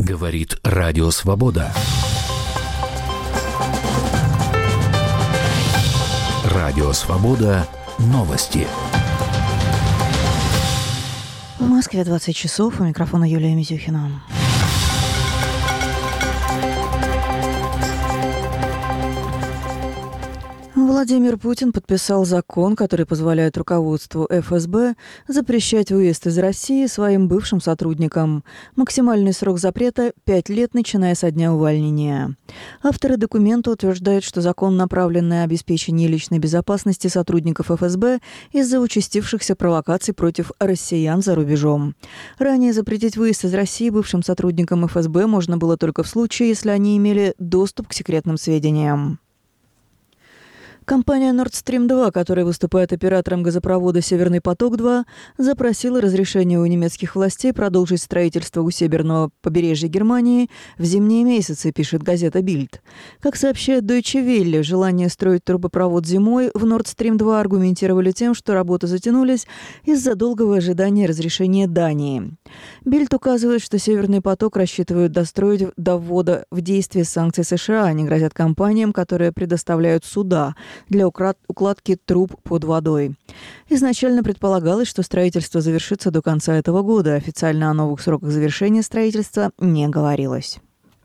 Говорит Радио Свобода. Радио Свобода. Новости. В Москве 20 часов. У микрофона Юлия Мизюхина. Владимир Путин подписал закон, который позволяет руководству ФСБ запрещать выезд из России своим бывшим сотрудникам. Максимальный срок запрета – 5 лет, начиная со дня увольнения. Авторы документа утверждают, что закон направлен на обеспечение личной безопасности сотрудников ФСБ из-за участившихся провокаций против россиян за рубежом. Ранее запретить выезд из России бывшим сотрудникам ФСБ можно было только в случае, если они имели доступ к секретным сведениям. Компания Nord Stream 2, которая выступает оператором газопровода «Северный поток-2», запросила разрешение у немецких властей продолжить строительство у северного побережья Германии в зимние месяцы, пишет газета «Бильд». Как сообщает Deutsche Welle, желание строить трубопровод зимой в Nord Stream 2 аргументировали тем, что работы затянулись из-за долгого ожидания разрешения Дании. Бильд указывает, что «Северный поток» рассчитывают достроить до ввода в действие санкций США. Они грозят компаниям, которые предоставляют суда для укладки труб под водой. Изначально предполагалось, что строительство завершится до конца этого года. Официально о новых сроках завершения строительства не говорилось.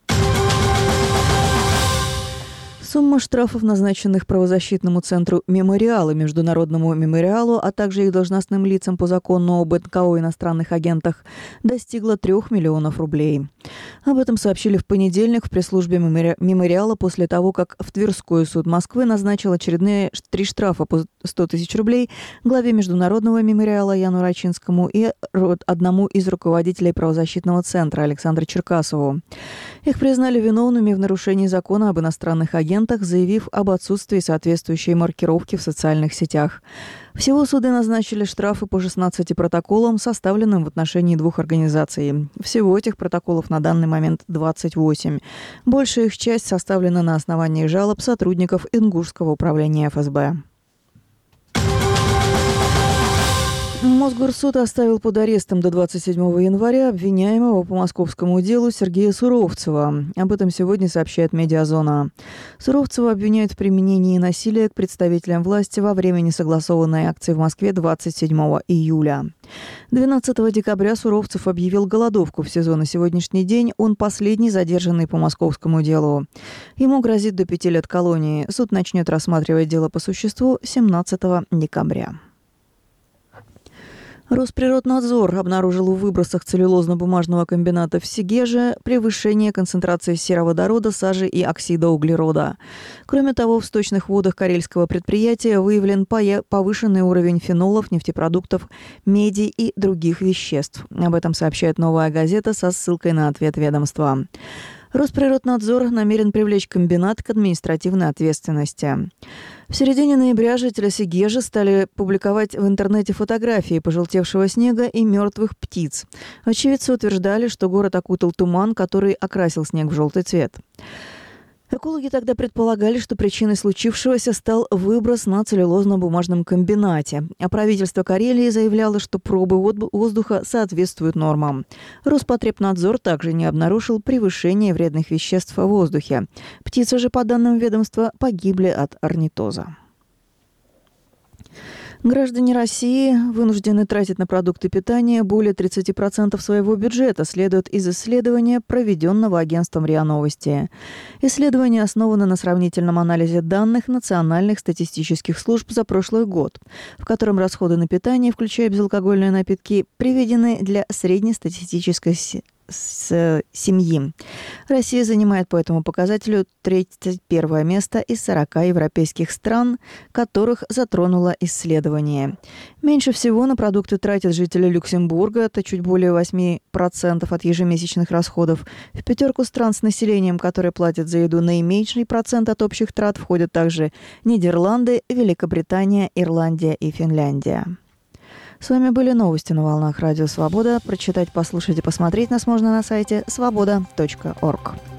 Сумма штрафов, назначенных правозащитному центру «Мемориал» и Международному мемориалу, а также их должностным лицам по закону об НКО иностранных агентах, достигла 3 миллионов рублей. Об этом сообщили в понедельник в пресс-службе мемориала после того, как в Тверской суд Москвы назначил очередные 3 штрафа по 100 тысяч рублей главе Международного мемориала Яну Рачинскому и одному из руководителей правозащитного центра Александру Черкасову. Их признали виновными в нарушении закона об иностранных агентах, заявив об отсутствии соответствующей маркировки в социальных сетях. Всего суды назначили штрафы по 16 протоколам, составленным в отношении 2 организаций. Всего этих протоколов на данный момент 28. Большая их часть составлена на основании жалоб сотрудников Ингушского управления ФСБ. Мосгорсуд оставил под арестом до 27 января обвиняемого по московскому делу Сергея Суровцева. Об этом сегодня сообщает «Медиазона». Суровцева обвиняют в применении насилия к представителям власти во время несогласованной акции в Москве 27 июля. 12 декабря Суровцев объявил голодовку в СИЗО на сегодняшний день. Он последний задержанный по московскому делу. Ему грозит до 5 лет колонии. Суд начнет рассматривать дело по существу 17 декабря. Росприроднадзор обнаружил в выбросах целлюлозно-бумажного комбината в Сегеже превышение концентрации сероводорода, сажи и оксида углерода. Кроме того, в сточных водах карельского предприятия выявлен повышенный уровень фенолов, нефтепродуктов, меди и других веществ. Об этом сообщает «Новая газета» со ссылкой на ответ ведомства. Росприроднадзор намерен привлечь комбинат к административной ответственности. В середине ноября жители Сегежи стали публиковать в интернете фотографии пожелтевшего снега и мертвых птиц. Очевидцы утверждали, что город окутал туман, который окрасил снег в желтый цвет. Экологи тогда предполагали, что причиной случившегося стал выброс на целлюлозно-бумажном комбинате. А правительство Карелии заявляло, что пробы воздуха соответствуют нормам. Роспотребнадзор также не обнаружил превышения вредных веществ в воздухе. Птицы же, по данным ведомства, погибли от орнитоза. Граждане России вынуждены тратить на продукты питания более 30% своего бюджета, следует из исследования, проведенного агентством РИА Новости. Исследование основано на сравнительном анализе данных национальных статистических служб за прошлый год, в котором расходы на питание, включая безалкогольные напитки, приведены для среднестатистической семьи. Россия занимает по этому показателю 31 место из 40 европейских стран, которых затронуло исследование. Меньше всего на продукты тратят жители Люксембурга, это чуть более 8% от ежемесячных расходов. В 5 стран с населением, которые платят за еду наименьший процент от общих трат, входят также Нидерланды, Великобритания, Ирландия и Финляндия. С вами были новости на волнах Радио Свобода. Прочитать, послушать и посмотреть нас можно на сайте svoboda.org.